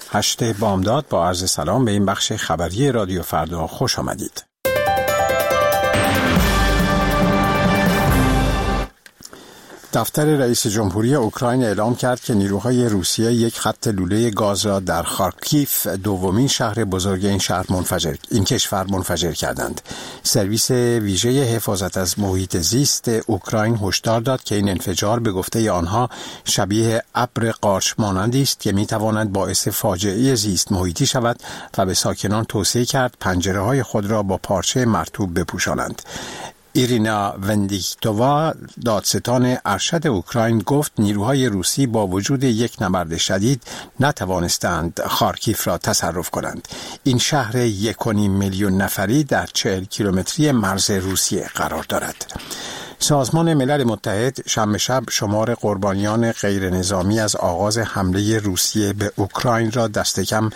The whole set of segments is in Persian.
8 بامداد با عرض سلام به این بخش خبری رادیو فردا خوش آمدید. دفتر رئیس جمهوری اوکراین اعلام کرد که نیروهای روسیه یک خط لوله گاز را در خارکیف، دومین شهر بزرگ این کشور منفجر کردند. سرویس ویژه حفاظت از محیط زیست اوکراین هشدار داد که این انفجار به گفته آنها شبیه ابر قارچ مانندی است که میتواند باعث فاجعه زیست محیطی شود و به ساکنان توصیه کرد پنجره‌های خود را با پارچه مرطوب بپوشانند. ایرینا وندیکتووا، دادستان ارشد اوکراین، گفت نیروهای روسی با وجود یک نبرد شدید نتوانستند خارکیف را تصرف کنند. این شهر 1.5 میلیون نفری در 40 کیلومتری مرز روسیه قرار دارد. سازمان ملل متحد شنبه شب شمار قربانیان غیر نظامی از آغاز حمله روسیه به اوکراین را دست کم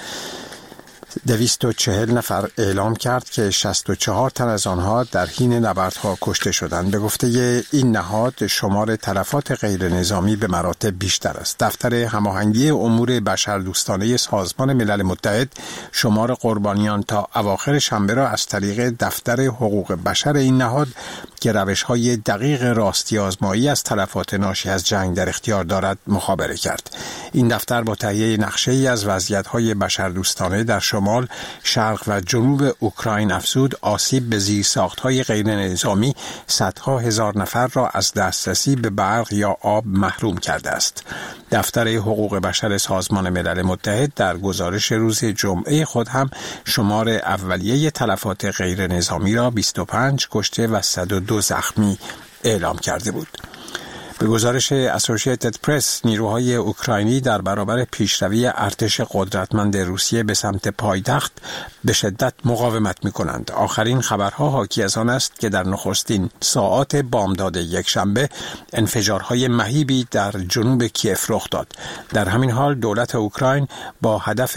240 نفر اعلام کرد که 64 تن از آنها در حین نبردها کشته شدند. به گفته این نهاد شمار تلفات غیر نظامی به مراتب بیشتر است. دفتر هماهنگی امور بشردوستانه سازمان ملل متحد شمار قربانیان تا اواخر شنبه را از طریق دفتر حقوق بشر این نهاد که روش‌های دقیق راستی آزمایی از تلفات ناشی از جنگ در اختیار دارد مخابره کرد. این دفتر با تهیه نقشه‌ای از وضعیت‌های بشردوستانه در شمال، شرق و جنوب اوکراین افزود آسیب به زیرساخت‌های غیر نظامی صدها هزار نفر را از دسترسی به برق یا آب محروم کرده است. دفتر حقوق بشر سازمان ملل متحد در گزارش روز جمعه خود هم شمار اولیه تلفات غیر نظامی را 25 کشته و 102 زخمی اعلام کرده بود. به گزارش اسوسییتد پرس، نیروهای اوکراینی در برابر پیشروی ارتش قدرتمند روسیه به سمت پایتخت به شدت مقاومت می‌کنند. آخرین خبرها حاکی از آن است که در نخستین ساعات بامداد یکشنبه انفجارهای مهیبی در جنوب کیف رخ داد. در همین حال دولت اوکراین با هدف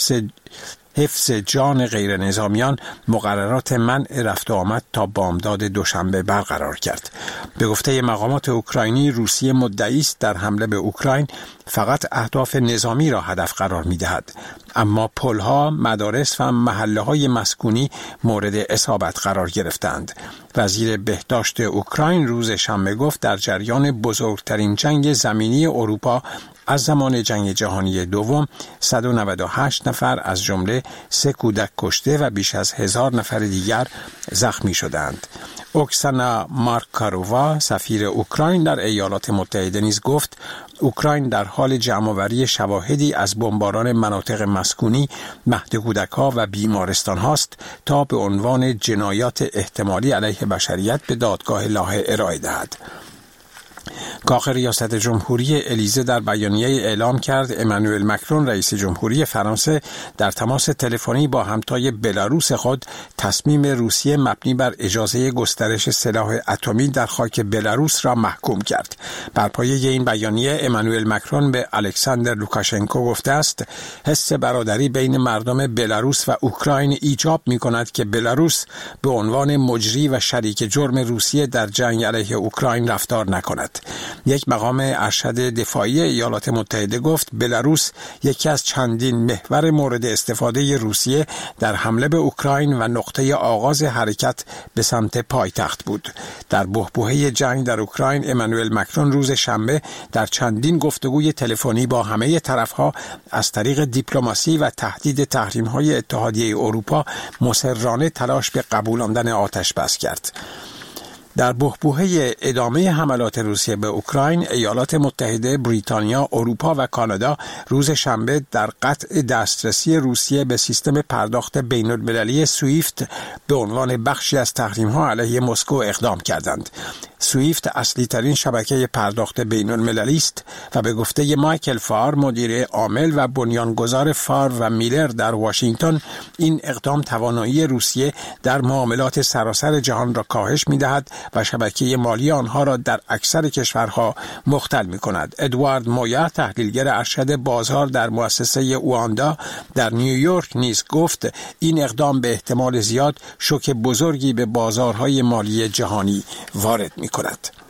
حفظ جان غیر نظامیان مقررات منع رفت و آمد تا بامداد دوشنبه برقرار کرد. به گفته مقامات اوکراینی، روسیه مدعی است در حمله به اوکراین فقط اهداف نظامی را هدف قرار می‌دهد، اما پل‌ها، مدارس و محله‌های مسکونی مورد اصابت قرار گرفتند. وزیر بهداشت اوکراین روز شنبه گفت در جریان بزرگترین جنگ زمینی اروپا از زمان جنگ جهانی دوم 198 نفر از جمله 3 کودک کشته و بیش از 1000 نفر دیگر زخمی شدند. اوکسانا مارکارووا، سفیر اوکراین در ایالات متحده، نیز گفت اوکراین در حال جمع‌آوری شواهدی از بمباران مناطق مسکونی، مهد کودک‌ها و بیمارستان هاست تا به عنوان جنایات احتمالی علیه بشریت به دادگاه لاهه ارائه دهد. کاخ ریاست جمهوری الیزه در بیانیه اعلام کرد امانوئل مکرون، رئیس جمهوری فرانسه، در تماس تلفنی با همتای بلاروس خود تصمیم روسیه مبنی بر اجازه گسترش سلاح اتمی در خاک بلاروس را محکوم کرد. بر پایه این بیانیه امانوئل مکرون به الکساندر لوکاشنکو گفته است حس برادری بین مردم بلاروس و اوکراین ایجاب می‌کند که بلاروس به عنوان مجری و شریک جرم روسیه در جنگ علیه اوکراین رفتار نکند. یک مقام ارشد دفاعی ایالات متحده گفت بلاروس یکی از چندین محور مورد استفاده روسیه در حمله به اوکراین و نقطه آغاز حرکت به سمت پایتخت بود. در بحبوحه جنگ در اوکراین، امانوئل مکرون روز شنبه در چندین گفتگوی تلفنی با همه طرفها از طریق دیپلماسی و تهدید تحریم‌های اتحادیه اروپا مصرانه تلاش به قبولاندن آتش بس کرد. در بحبوحه ادامه حملات روسیه به اوکراین، ایالات متحده، بریتانیا، اروپا و کانادا روز شنبه در قطع دسترسی روسیه به سیستم پرداخت بین‌المللی سویفت به عنوان بخشی از تحریم‌ها علیه مسکو اقدام کردند. سویفت اصلی ترین شبکه پرداخت بین المللی است و به گفته مایکل فار، مدیر عامل و بنیانگذار فار و میلر در واشنگتن، این اقدام توانایی روسیه در معاملات سراسر جهان را کاهش می‌دهد و شبکه مالی آنها را در اکثر کشورها مختل می‌کند. ادوارد مویا، تحلیلگر ارشد بازار در مؤسسه اواندا در نیویورک، نیز گفت این اقدام به احتمال زیاد شوک بزرگی به بازارهای مالی جهانی وارد می‌کند.